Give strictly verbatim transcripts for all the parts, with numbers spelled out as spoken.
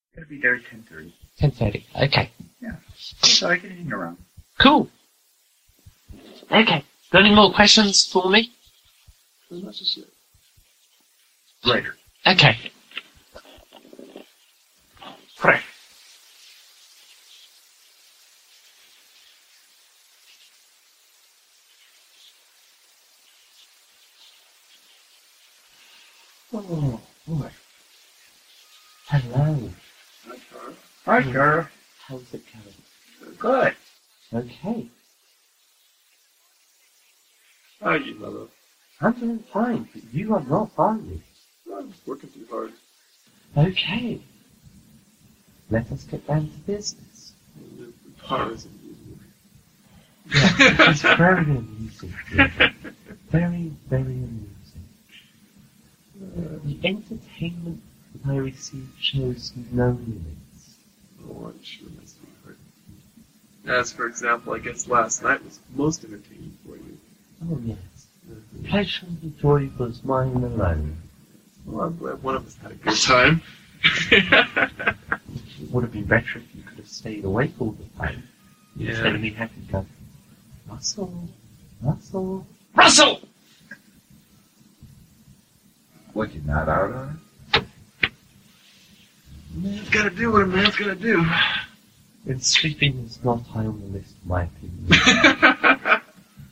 Gotta be there at ten thirty. ten thirty. Okay. Yeah. So I can hang around. Cool. Okay. Got any more questions for me? Pretty much just it. Later. Okay. Pray. Oh, boy. Hello. Hi, Tara. Hi, Tara. How's it going? Good. Okay. How are you, mother? I'm doing fine, but you are not, are you? I'm working too hard. Okay. Let us get down to business. The power isn't Yeah, it's very amusing. Yeah. Very, very amusing. Uh, the entertainment that I receive shows no limits. Oh, I'm sure that's not hard. As for example, I guess last night was most entertaining for you. Oh, yes. The pleasure and the joy was mine alone. Well, I'm glad one of us had a good time. It would have been better if you could have stayed awake all the time. Yeah. Instead of me having to go, Russell, Russell. Russell! What, you not out on it? Man's gotta do what a man's gotta do. And sleeping is not high on the list, in my opinion.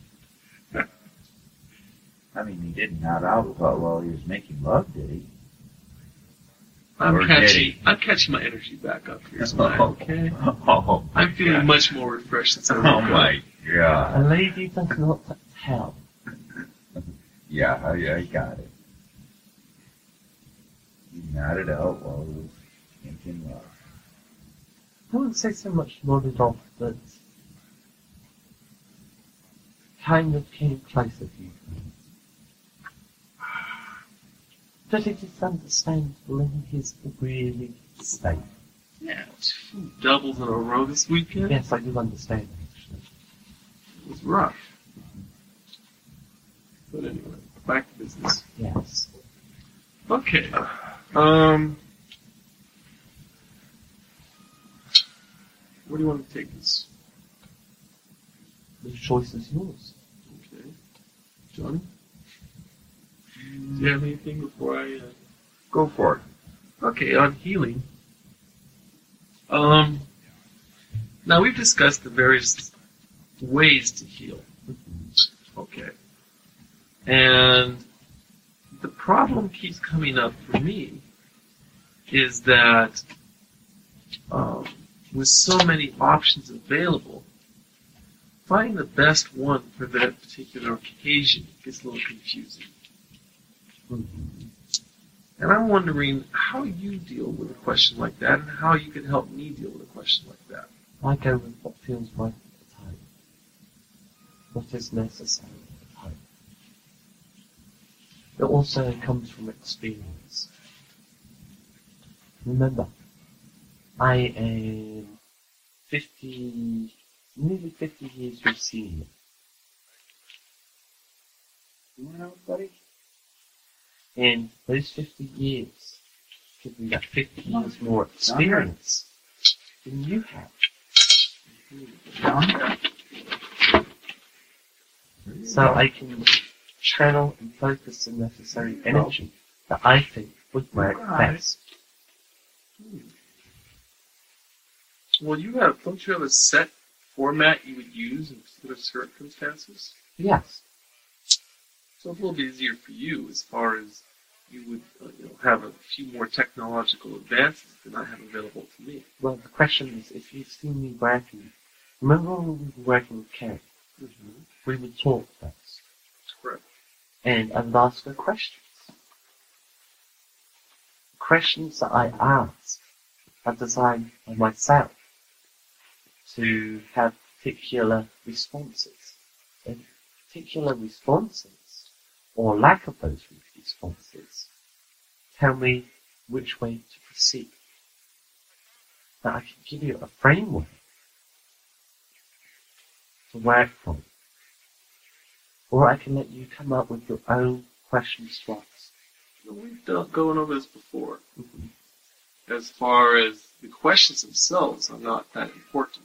I mean, he didn't not out while he was making love, did he? I'm Or did catching, he? I'm catching my energy back up here, Smile, okay? Oh, I'm feeling God. much more refreshed since I woke Oh up. my A God. lady does not tell. Yeah, yeah, I got it. He nodded out while he was making love. I wouldn't say so much nodded off, but kind of came close a few times. But it is understandable in his really state. Yeah, two doubles in a row this weekend. Yes, I do understand, actually. It was rough. But anyway, back to business. Yes. Okay. Um, where do you want to take this? The choice is yours. Okay. Johnny? Do you have anything before I... Uh... Go for it. Okay, on healing. Um, now we've discussed the various ways to heal. Okay. And the problem keeps coming up for me is that um, with so many options available, finding the best one for that particular occasion gets a little confusing. Mm-hmm. And I'm wondering how you deal with a question like that and how you can help me deal with a question like that. I go with what feels right at the time. What is necessary at the time. It also comes from experience. Remember, I am fifty, nearly fifty years your senior. You know, buddy? And those fifty years give me that fifty years more experience than you have. John? So I can channel and focus the necessary energy that I think would work best. Well, you have, don't you have a set format you would use in particular circumstances? Yes. So it's a little bit easier for you as far as you would uh, you know, have a few more technological advances than I have available to me. Well, the question is, if you've seen me working, remember when we were working with Kerry? Mm-hmm. We would talk first. That's correct. And I would ask her questions. The questions that I ask are designed by myself to have particular responses. And particular responses, or lack of those responses, tell me which way to proceed. Now I can give you a framework to work from, or I can let you come up with your own questions to ask. You know, we've done, gone over this before. Mm-hmm. As far as The questions themselves are not that important.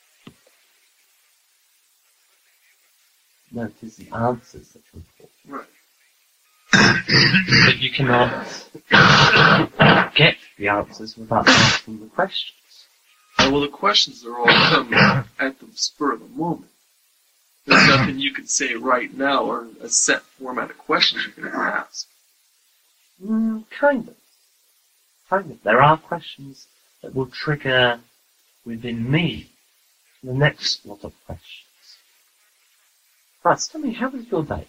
No, it is the answers that are important. Right. But you cannot get the answers without asking the questions. Uh, well, the questions are all coming at the spur of the moment. There's nothing you can say right now or a set format of questions you're going to ask. Mm, kind of. Kind of. There are questions that will trigger within me the next lot of questions. Right, so tell me, how was your day?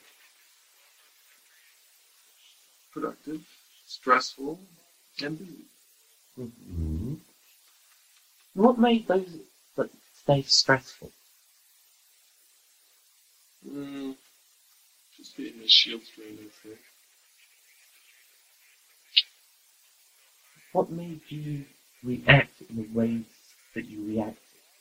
Productive, stressful, and busy. Mm-hmm. What made those that days stressful? Mm, just getting the shield strain, I think. What made you react in the ways that you reacted?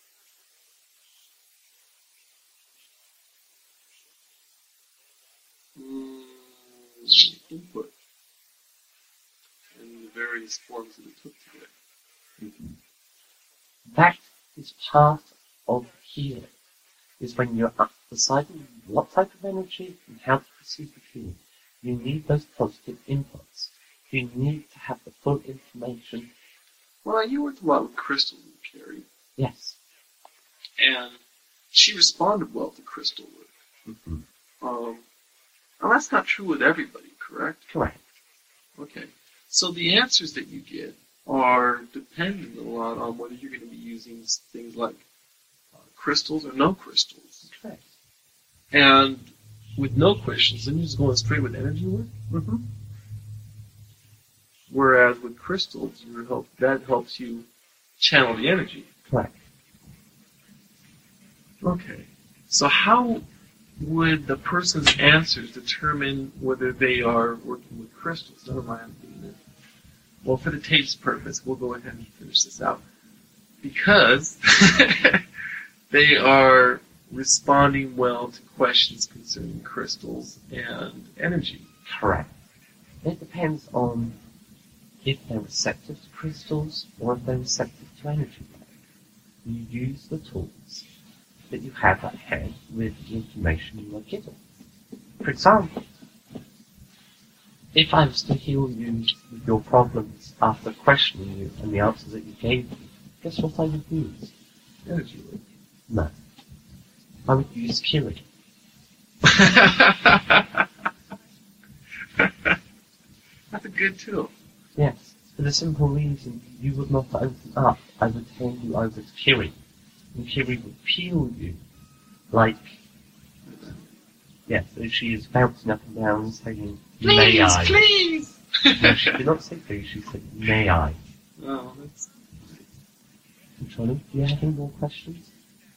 Mm, input. And the various forms that it took to get. Mm-hmm. That is part of healing, is when you're deciding what type of energy and how to proceed with healing. You need those positive inputs. You need to have the full information. Well, you worked a lot with crystal, Carrie. Yes. And she responded well to crystal work. Mm-hmm. Um, now that's not true with everybody, correct? Correct. Okay. So the answers that you get are dependent a lot on whether you're going to be using things like uh, crystals or no crystals. Correct. And with no crystals, then you're just going straight with energy work. Mm-hmm. Whereas with crystals, you help, that helps you channel the energy. Correct. Okay. So how would the person's answers determine whether they are working with crystals? Never mind. Well, for the tape's purpose, we'll go ahead and finish this out. Because they are responding well to questions concerning crystals and energy. Correct. It depends on if they're receptive to crystals or if they're receptive to energy. You use the tools that you have at hand with the information you are given. For example, if I was to heal you with your problems after questioning you and the answers that you gave me, guess what I would use? Energy work. No. I would use Kiri. That's a good tool. Yes, for the simple reason you would not open up. I would hand you over to Kiri. And Kiri would peel you like, yes, so she is bouncing up and down saying, Please, may I? please! No, she did not say please, she said, may I? Oh, that's... Johnny, do you have any more questions?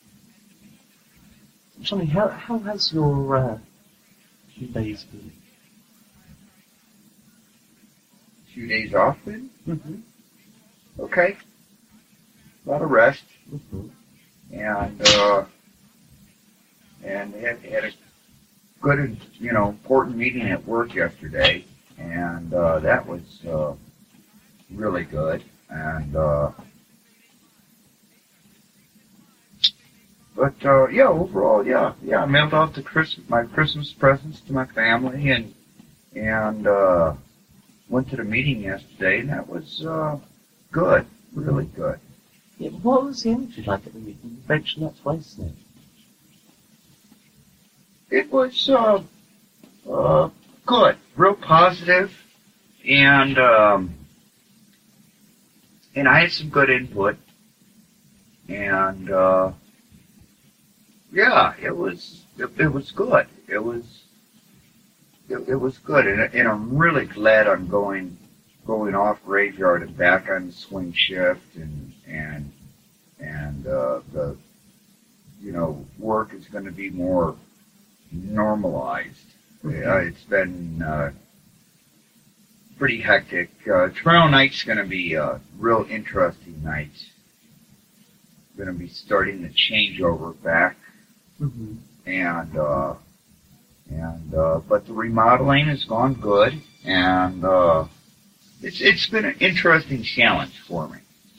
Johnny, how, how has your uh, few days been? Few days off then? Mm-hmm. Okay. A lot of rest. Mm-hmm. And, uh, and had, had a good, you know, important meeting at work yesterday. And, uh, that was, uh, really good. And, uh, but, uh, yeah, overall, yeah, yeah, I mailed out the Christmas, my Christmas presents to my family and, and, uh, went to the meeting yesterday, and that was, uh, good, really good. Yeah, what was the energy like at the meeting? You mentioned that twice now. It was, uh, uh, good, real positive, and, um, and I had some good input, and, uh, yeah, it was, it, it was good. It was, it, it was good, and, and I'm really glad I'm going, going off graveyard and back on the swing shift, and, and, and, uh, the, you know, work is going to be more normalized. Mm-hmm. Uh, it's been, uh, pretty hectic. Uh, tomorrow night's going to be a real interesting night. Going to be starting the changeover back. Mm-hmm. And, uh, and, uh, but the remodeling has gone good, and, uh, it's, it's been an interesting challenge for me.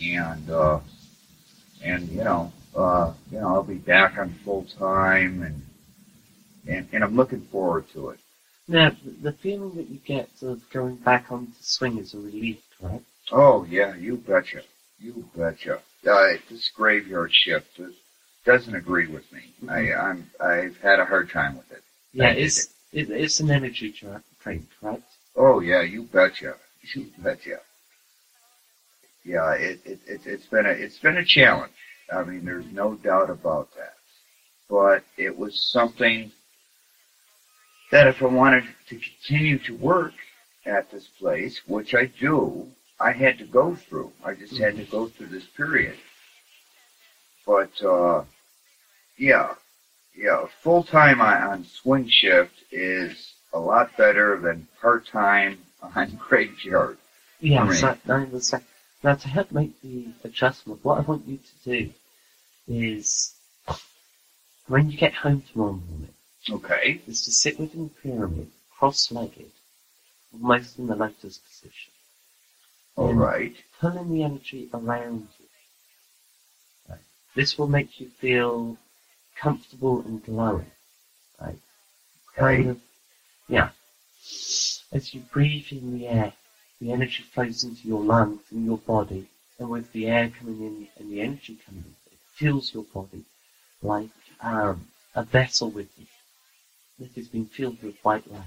and uh, and you know, uh, you know, I'll be back on full time, and and and I'm looking forward to it. Now, the feeling that you get of going back onto swing is a relief, correct? Oh yeah, you betcha, you betcha. Uh, this graveyard shift is, doesn't agree with me. Mhm. I I'm I've had a hard time with it. Yeah, I did it's it, it's an energy dra- drain, correct? Oh yeah, you betcha, you betcha. Yeah, it, it, it it's been a it's been a challenge. I mean, there's no doubt about that. But it was something that if I wanted to continue to work at this place, which I do, I had to go through. I just had to go through this period. But uh, yeah, yeah, full time on, on swing shift is a lot better than part time on graveyard. Yeah, Right. so I understand. Now, to help make the adjustment, what I want you to do is, when you get home tomorrow morning, Okay. is to sit within the pyramid, cross-legged, almost in the lotus position. All And right. pulling the energy around you. Right. This will make you feel comfortable and glowing. Right? Kind Okay. of, yeah. As you breathe in the air, the energy flows into your lungs and your body, and with the air coming in and the energy coming in, it fills your body like um, a vessel with you that has been filled with white light.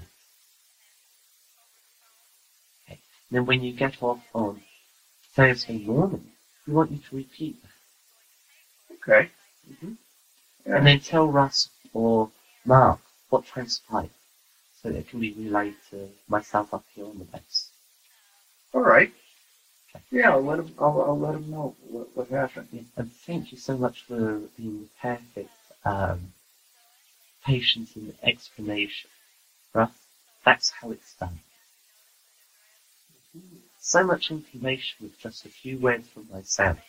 Okay. Then when you get off on Thursday morning, we want you to repeat that. Okay. hmm Yeah. And then tell Russ or Mark what transpired, so that it can be relayed to myself up here on the base. All right. Okay. Yeah, I'll let him. I'll, I'll let him know what, what happened. Yeah. And thank you so much for being the perfect um, patience and explanation. Russ, that's how it's done. So much information with just a few words from myself.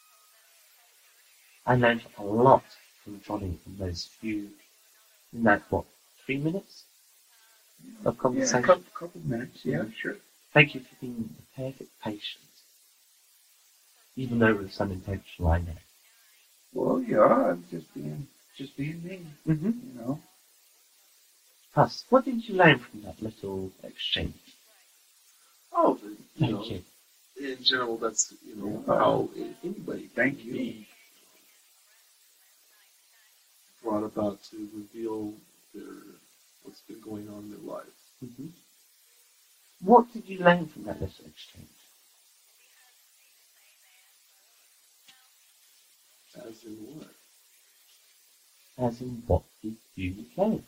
I learned a lot from Johnny in those few, in that, what, three minutes of Yeah, conversation? a couple, couple minutes. Yeah, sure. Thank you for being the perfect patient. Even though it was unintentional, I know. Well, yeah, I'm just being, just being me. Mm-hmm. You know. Plus, what did you learn from that little exchange? Oh, the- you Thank know, you. in general, that's you know Yeah. how anybody Thank can you. be brought about to reveal their what's been going on in their life. Mm-hmm. What did you learn from that little exchange? As in what? As in, what did you learn?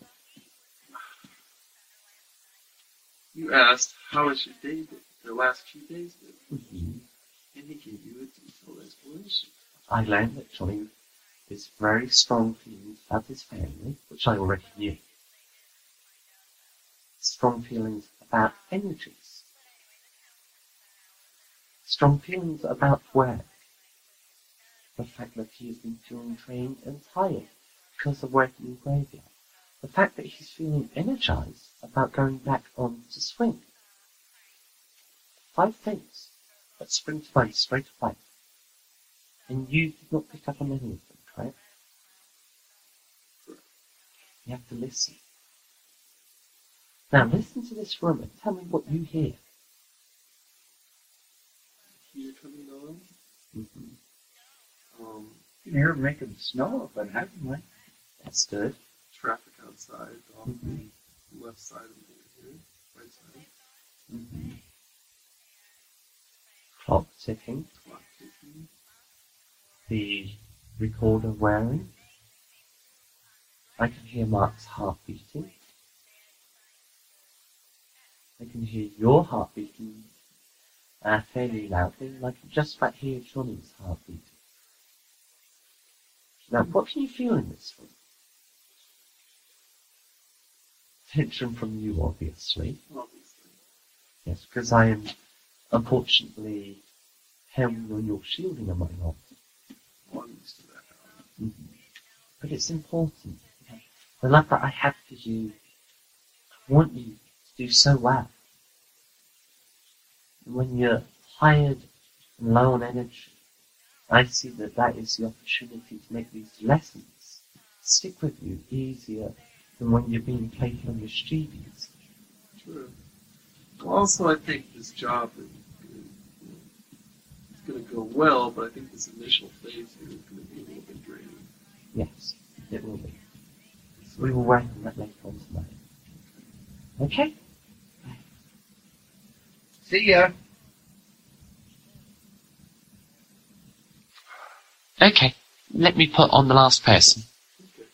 You asked, how has your day been? The last few days been? Mm-hmm. And he gave you a detailed explanation. I learned that Johnny has very strong feelings about his family, which I already knew. Strong feelings about energies. Strong feelings about work. The fact that he has been feeling drained and tired because of working in graveyard. The fact that he's feeling energized about going back on to swing. Five things that spring to mind straight away. And you did not pick up on any of them, correct? You have to listen. Now listen to this room and tell me what you hear. Here coming on, Mm-hmm. um, You can hear it making snow up in Heavenly. That's good. traffic outside off Mhm. the left side of me here, right side, Mm-hmm. Clock ticking. clock ticking, The recorder wearing. I can hear Mark's heart beating. I can hear your heart beating uh, fairly loudly, and I can just about hear Johnny's heart beating. Now, what can you feel in this room? Tension from you, obviously. obviously. Yes, because I am, unfortunately, held on your shielding, am I not? One used to that. Mm-hmm. But it's important. Okay? The love that I have for you, I want you to do so well. And when you're tired and low on energy, I see that that is the opportunity to make these lessons stick with you easier than when you're being playful and mischievous. True. Also, I think this job is, is going to go well, but I think this initial phase here is going to be a little bit draining. Yes, it will be. So we will work on that later on tonight. Okay? See ya. Okay, let me put on the last person. Okay.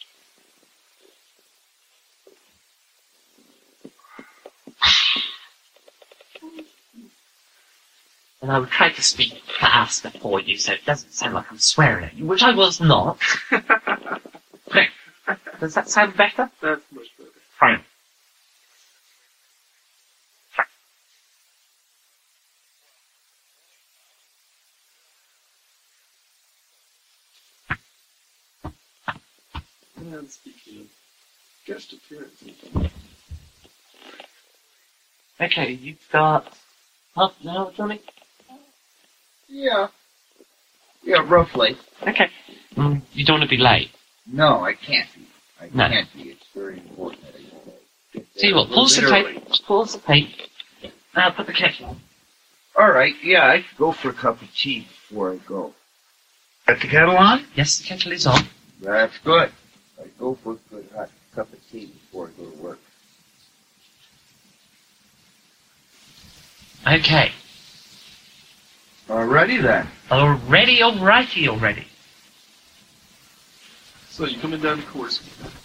And I would try to speak fast before you, so it doesn't sound like I'm swearing at you, which I was not. Does that sound better? That's much better. Fine. And speaking of guest appearances, Okay, you've got half an hour, Johnny? Yeah. Yeah, roughly. Okay. Mm, you don't want to be late. No, I can't be. I No. can't be. It's very important that I get there See what, a pause the little bit early. tape, pause the tape. Now put the kettle on. All right, yeah, I could go for a cup of tea before I go. Got the kettle on? Yes, the kettle is on. That's good. I go for a good hot cup of tea before I go to work. Okay. Alrighty then. Already, alrighty, already. so you coming down the course?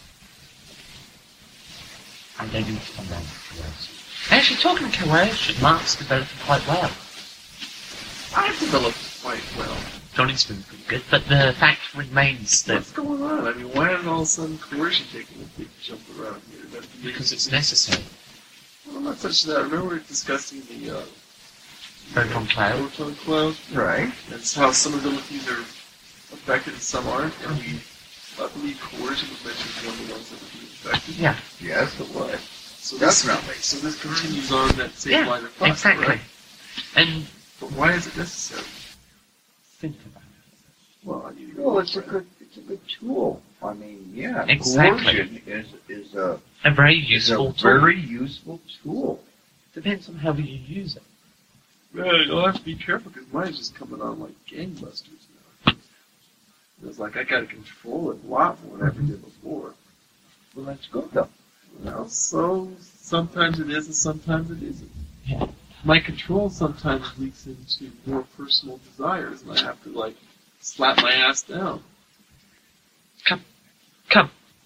I don't need to come down to coercion. Actually, talking of coercion, Mark's developing quite well. I've developed quite well. Johnny's been pretty good, but the fact remains that What's going on? I mean, why is all of a sudden coercion taking a big jump around here? That because it's necessary. Well, I'm not touching that. Remember we were discussing the uh, Proton cloud. proton cloud? Right. And how some abilities are affected and some aren't. And we, I believe coercion was mentioned as one of the ones that would be affected. Yeah, Yes, it was. So this, Definitely. so this continues on that same yeah, line of thought, exactly. right? And But why is it necessary? think about it. Well, I need to Well, it's a good, it's a good tool. I mean, yeah, Exactly. coercion is is a A very is useful a tool. very useful tool. Depends on how you use it. Right, I'll have to be careful because mine's just coming on like gangbusters now. It's like I gotta control it a lot more than I ever did before. Well, that's good though. You know, so sometimes it is and sometimes it isn't. Yeah. My control sometimes leaks into more personal desires and I have to like slap my ass down. Come. Come.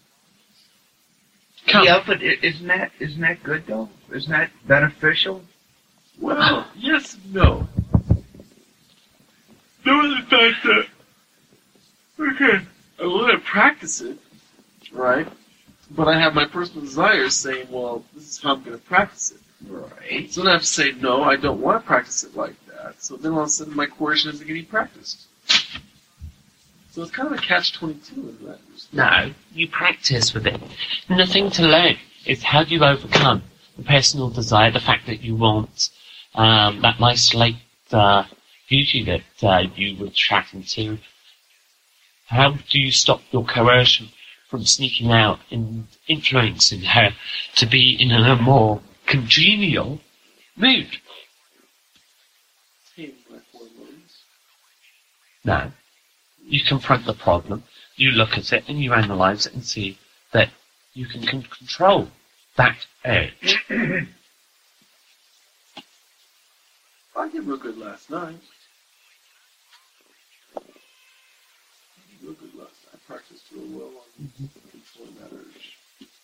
Yeah, but i- isn't that isn't that good though? Isn't that beneficial? Well, yes and no. Knowing the fact that, okay, I want to practice it, right? But I have my personal desires saying, well, this is how I'm going to practice it. Right. So then I have to say, no, I don't want to practice it like that. So then all of a sudden my coercion isn't getting practiced. So it's kind of a catch twenty-two in that respect. No, you practice with it. And the thing to learn is how do you overcome the personal desire, the fact that you want um, that nice late uh, beauty that uh, you were chatting to. How do you stop your coercion from sneaking out and influencing her to be in a more congenial mood? Tame my hormones. No. You confront the problem, you look at it, and you analyse it and see that you can con- control that urge. I did real good last night. I did real good last night. I practiced real well on controlling that urge.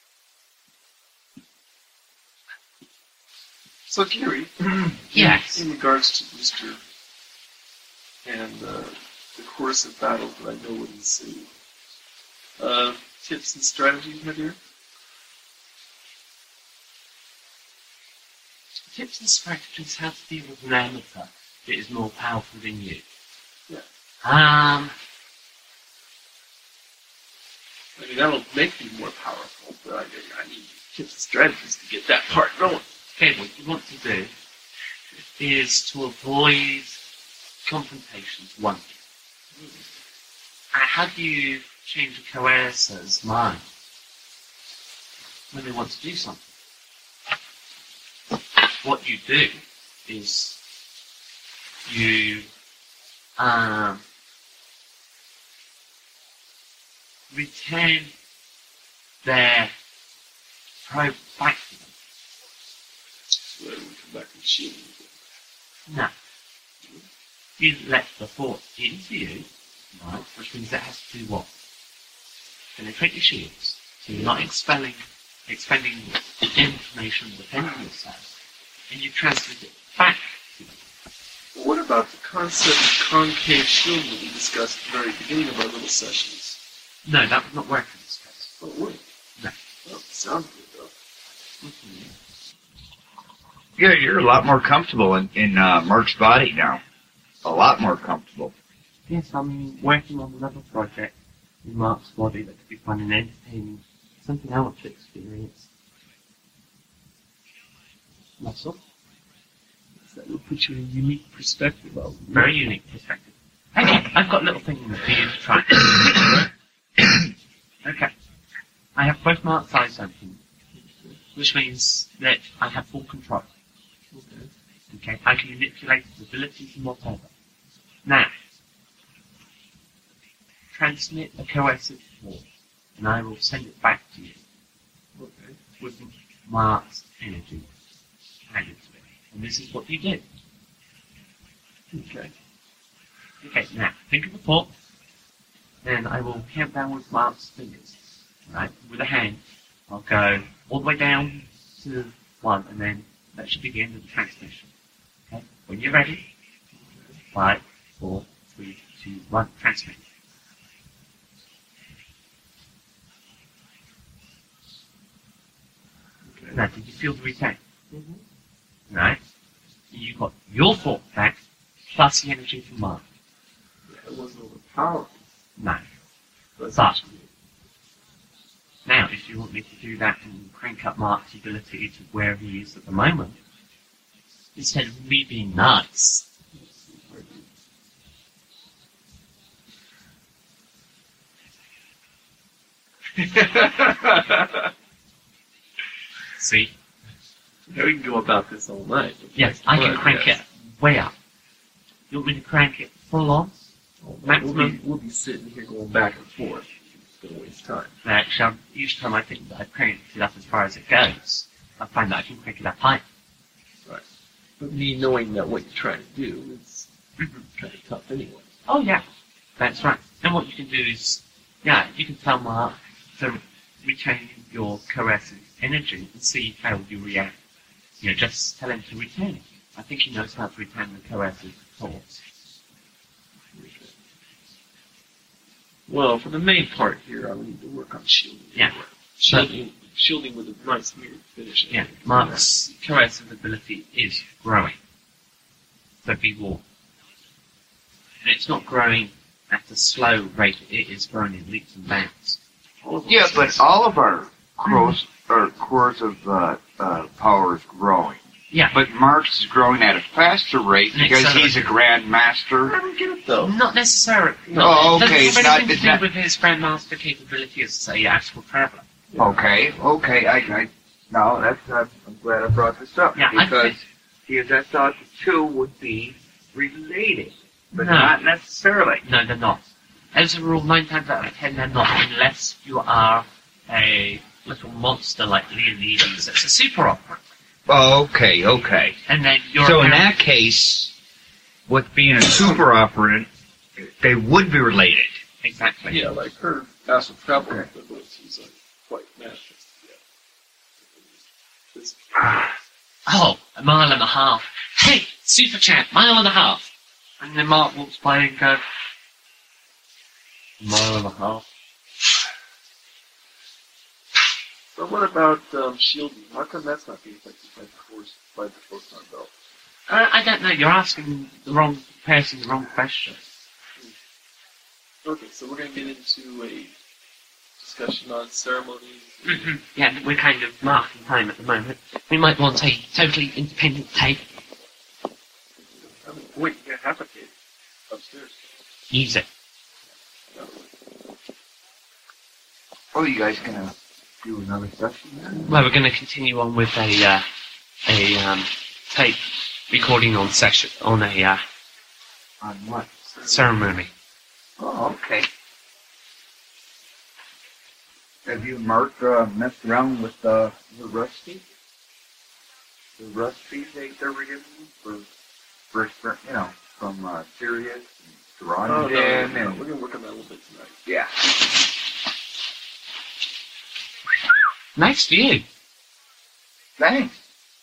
So, Gary, Yes. in regards to Mister and uh, the course of battles that I know would ensue, uh, tips and strategies, my dear? Tips and strategies how to deal with an amateur that is more powerful than you. Yeah. Um, I mean, that'll make me more powerful, but I, I need tips and strategies to get that part going. okay, what you want to do is to avoid confrontations, one. Uh, how do you change a coercer's mind when they want to do something? What you do is you um, return their probe back to them. So that we come back and shield them. No. You let the thought into you, right, which means it has to do what? Penetrate your shields. So you're not expelling, expending information defending yourself, and you transmit it back to them. Well, what about the concept of concave shield that we discussed at the very beginning of our little sessions? No, that would not work in this case. Oh, it would? No. Well, it sounds good, though. Mm-hmm. Yeah, you're a lot more comfortable in, in uh, Mark's body now. A lot more comfortable. Yes, I'm working on another project in Mark's body that could be fun and entertaining. Something I want to experience. That's all. That will put you in a unique perspective of Very unique perspective. Okay, I've got a little thing for you to try. Okay. I have both Mark's eyes open, which means that I have full control. Okay. Okay, I can manipulate his abilities and whatever. Now, transmit a coercive thought, and I will send it back to you Okay. with Mark's energy added to it. And this is what you do. Okay. Okay, now, think of a thought, and I will count down with Mark's fingers. Right, with a hand, I'll go all the way down to one, and then that should be the end of the transmission. Okay, when you're ready, five, four, three, two, one, transmit. Okay. Now, did you feel the return? Mm-hmm. Right? You got your thought back, plus the energy from Mark. Yeah, it wasn't overpowering. No. But But, now, if you want me to do that and crank up Mark's ability to where he is at the moment, instead of me being nice, see? Yeah, we can go about this all night. Yes, I can But, crank yes. it way up. You want me to crank it full on? We'll be, Maximum? we'll be sitting here going back and forth. It's going to waste time. Actually, each time I think that I crank it up as far as it goes, I find that I can crank it up higher. Right. But me knowing that what you're trying to do is kind of tough anyway. Oh yeah, that's right. And what you can do is, yeah, you can tell Mark to retain your coercive energy and see how you react. You know, just tell him to retain it. I think he knows how to retain the coercive thoughts. Okay. Well, for the main part here, I will need to work on shielding. Yeah. Anyway. Shielding, shielding with a nice mirrored finish. Yeah, Mark's coercive ability is growing. So be warned. And it's not growing at a slow rate, it is growing in leaps and bounds. Yeah, but all of our gross or coercive uh, uh, power is growing. Yeah. But Mark's is growing at a faster rate An because he's a accelerator. grand master. I don't get it though. Not necessarily. No, Oh, it okay, doesn't it's have not- anything it's to do not- with his Grandmaster capability as, say, astral traveler. Okay, okay, I, I, no, that's, uh, I'm glad I brought this up. Yeah, I because, think- because I thought the two would be related, but No. not necessarily. No, they're not. As a rule, nine times out of ten, they're not, unless you are a little monster like Leonidas that's a super opera. Okay, okay. And then you're So in apparent- that case, with being a super operant, they would be related. Exactly. Yeah, like her astral travel abilities are quite manifest. Yeah. This, Oh, a mile and a half. Hey, super chat, mile and a half. And then Mark walks by and goes, mile and a half. but what about um, shielding? How come that's not being affected by the force by the photon belt? Uh, I don't know, you're asking the wrong person the wrong question. Okay, so we're going to get into a discussion on ceremonies. Mhm. Yeah, we're kind of marking time at the moment. We might want a totally independent tape. I mean, wait, you have a tape upstairs. Use it. Oh, you guys gonna do another session then? Well, we're going to continue on with a uh, a um, tape recording on session on a uh, On what? ceremony. Oh, okay. Have you, Mark, uh, messed around with uh, the recipe? The recipe they, they were giving you for, for, for you know, from uh, Sirius and Oh, no, Gerondian no, no, and... we're gonna work on that a little bit tonight. Yeah. Nice view. Thanks.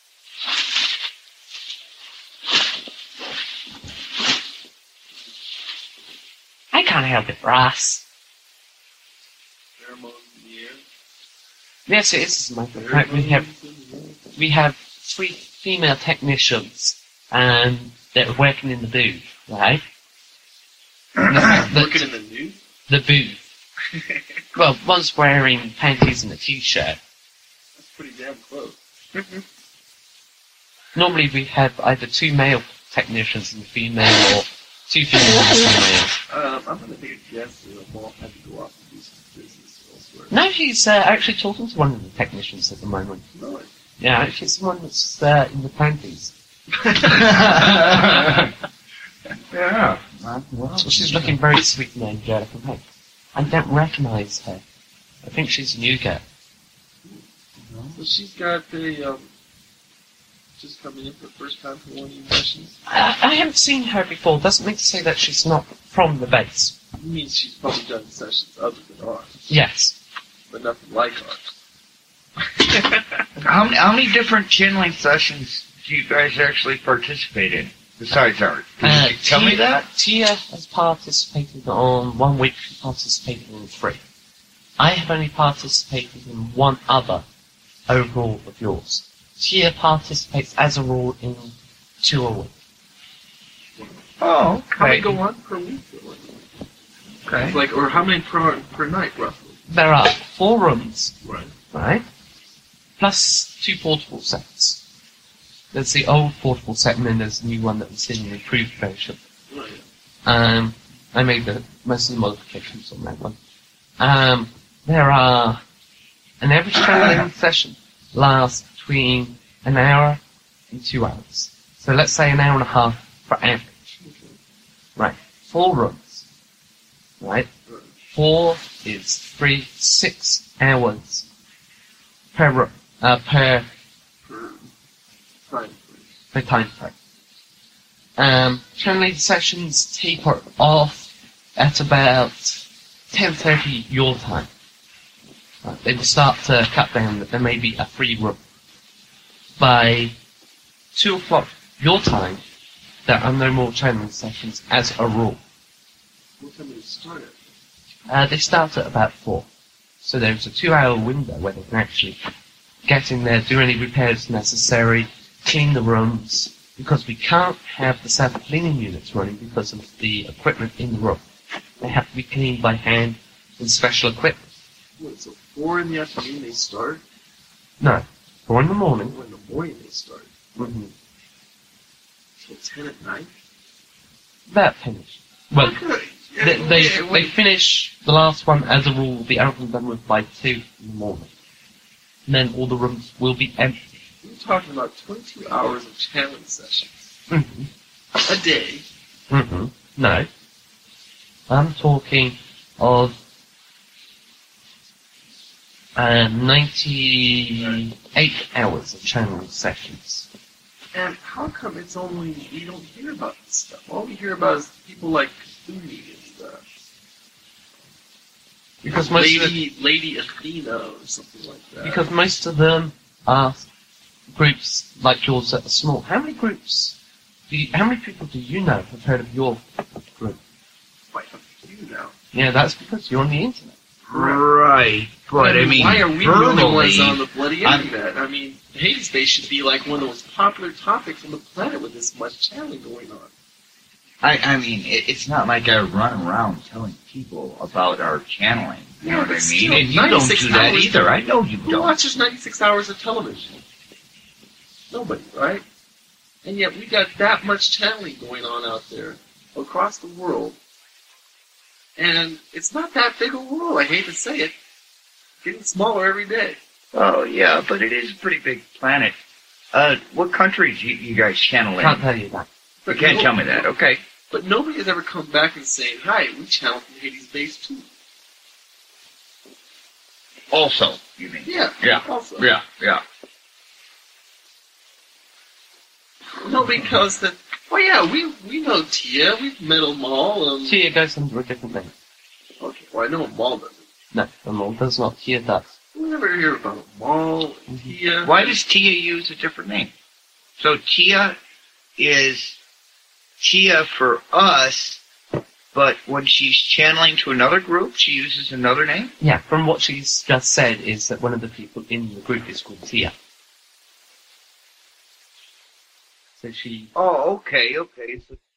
I can't help it, Ross. Pheromones in the air. Yes, it is, Michael. Right, we have Pheromones in the air. we have three female technicians, and they're working in the booth, right? the, Working in the news? the booth. Well, one's wearing panties and a t-shirt. That's pretty damn close. Normally we have either two male technicians and a female, or two females and a male. Um, I'm gonna take a guess that Walt had to go off and do some business elsewhere. No, he's uh, actually talking to one of the technicians at the moment. Really? Yeah, actually it's the one that's uh, in the panties. Yeah. Uh, well, She's looking very sweet and angelic. I'm like, I don't recognise her. I think she's a new girl. So she's got a, um, just coming in for the first time for one of your sessions. I, I haven't seen her before. Doesn't mean to say that she's not from the base. It means she's probably done sessions other than ours, Yes. but nothing like ours. How many, how many different channeling sessions do you guys actually participate in besides ours? Can Uh, you tell me Tia- that? Tia has participated on one week, she participated in three. I have only participated in one other overall of yours. Tia participates as a rule in two a week. Oh, How many okay. go on per week? Okay. Like, or how many per per night, roughly? There are four rooms, Right. right? Plus two portable sets. There's the old portable set and then there's the new one that was in the improved version. Right. Um, I made the, most of the modifications on that one. Um, there are, an average traveling session lasts between an hour and two hours. So let's say an hour and a half for average. Right. Four rooms. Right. Four is three, six hours per room, uh, per, Per time frame. per time frame. Um, generally the sessions taper off at about ten thirty your time. Right, they will start to cut down that there may be a free room. By two o'clock your time, there are no more channeling sessions as a rule. What time do you start at? Uh, they start at about four. So there's a two hour window where they can actually get in there, do any repairs necessary, clean the rooms, because we can't have the self-cleaning units running because of the equipment in the room. They have to be cleaned by hand with special equipment. What, so four in the afternoon they start? No, four in the morning. Four in the morning they start? Mm-hmm. Till ten at night? About finished. Well, Okay. Yeah, they, they, yeah, they wait. finish the last one as a rule, will be out and done with by two in the morning. And then all the rooms will be empty. We're talking about twenty-two hours of channeling sessions. Mm-hmm. A day. Mm-hmm. No. I'm talking of uh, ninety-eight hours of channeling sessions. And how come it's only, we don't hear about this stuff? All we hear about is people like Cthulhu and stuff. Because most of the, Lady, Lady Athena or something like that. because most of them are groups like yours that are small. How many groups? Do you, how many people do you know have heard of your group? Quite a few now. Yeah, that's because you're on the internet. Right. But I mean, why are we the only ones verbally, on the bloody I'm- internet? I mean, Hades Bay should be like one of the most popular topics on the planet with this much channeling going on. I, I mean, it, it's not like I run around telling people about our channeling. You know Yeah, what but I mean? still, And you don't ninety-six do that hours- either. I know you Who don't. watches ninety-six hours of television? Nobody, right? And yet we got that much channeling going on out there across the world. And it's not that big a world, I hate to say it. Getting smaller every day. Oh, yeah, but it is a pretty big planet. Uh, what countries you, you guys channel in? Can't tell you that. You can't no- tell me that, okay. But nobody has ever come back and saying, hi, we channel from Hades base too. Also, you mean? Yeah. Yeah. Also. Yeah, yeah. No, because that. Well, yeah, we we know Tia. We've met them all. Um, Tia goes under a different name. Okay. Well, I know Maul doesn't. No, the mole does not. Tia does. We never hear about Maul and Tia. Why does Tia use a different name? So Tia is Tia for us, but when she's channeling to another group, she uses another name? Yeah, from what she's just said is that one of the people in the group is called Tia. So she... Oh, okay, okay. So